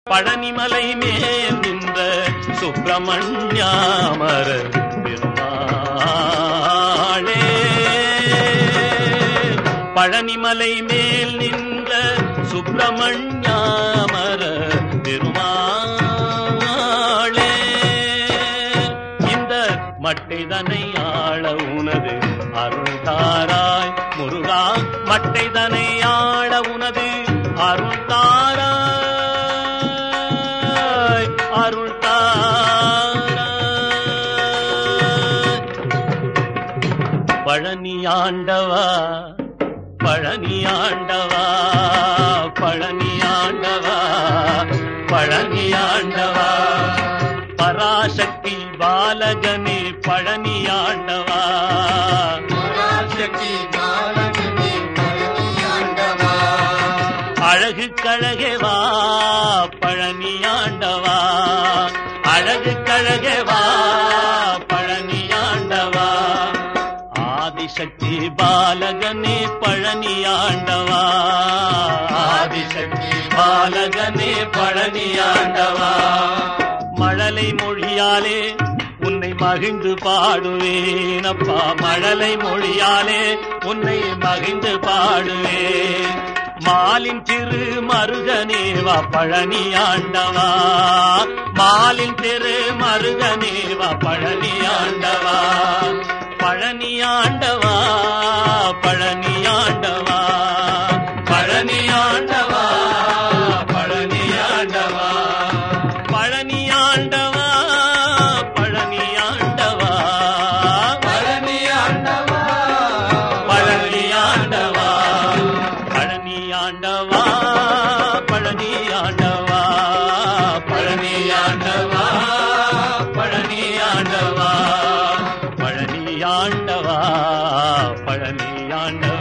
பழனிமலை மேல் நின்ற சுப்பிரமணியாமர பெருமாளே, பழனிமலை மேல் நின்ற சுப்பிரமணியாமர பெருமாளே, இந்த மட்டைதனை ஆள உனது அருள்தாராய் முருகா, மட்டைதனை ஆள உனது அருள்தாராய் பழனியாண்டவா பழனியாண்டவா பழனியாண்டவா பழனியாண்டவா, பராசக்தி பாலகனே பழனியாண்டவா, பராசக்தி பாலகனே பழனியாண்டவா, அழகு கழகேவா பழனியாண்டவா, அழகு கழகேவா பழனியாண்டவா, ஆதிசக்தி பாலகனே பழனியாண்டவா, ஆதிசக்தி பாலகனே பழனியாண்டவா, மழலை மொழியாலே உன்னை மகிழ்ந்து பாடுவேன் அப்பா, மழலை மொழியாலே உன்னை மகிழ்ந்து பாடுவேன், மாலின் திரு மருகனேவா பழனியாண்டவா, மாலின் திரு மருகனேவா பழனியாண்டவா, பழனியாண்டவா பழனியாண்டவா பழனியாண்டவா பழனியாண்டவா பழனியாண்டவா பழனியாண்டவா பழனியாண்டவா பழனியாண்டவா பழனியாண்டவா பழனியாண்டவா பழனியாண்டவா பழனியாண்டவா பழனியாண்டவா பழனியாண்டவா.